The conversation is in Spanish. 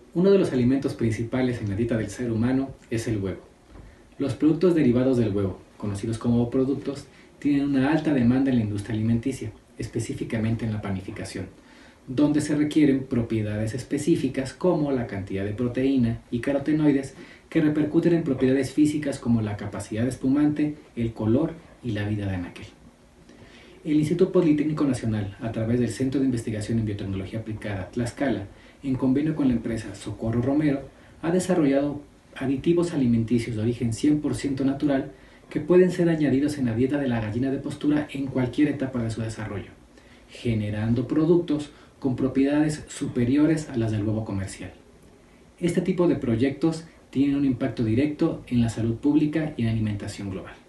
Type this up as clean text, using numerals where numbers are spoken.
Uno de los alimentos principales en la dieta del ser humano es el huevo. Los productos derivados del huevo, conocidos como productos, tienen una alta demanda en la industria alimenticia, específicamente en la panificación, donde se requieren propiedades específicas como la cantidad de proteína y carotenoides que repercuten en propiedades físicas como la capacidad espumante, el color y la vida de anaquel. El Instituto Politécnico Nacional, a través del Centro de Investigación en Biotecnología Aplicada Tlaxcala, en convenio con la empresa Socorro Romero, ha desarrollado aditivos alimenticios de origen 100% natural que pueden ser añadidos en la dieta de la gallina de postura en cualquier etapa de su desarrollo, generando productos con propiedades superiores a las del huevo comercial. Este tipo de proyectos tienen un impacto directo en la salud pública y en la alimentación global.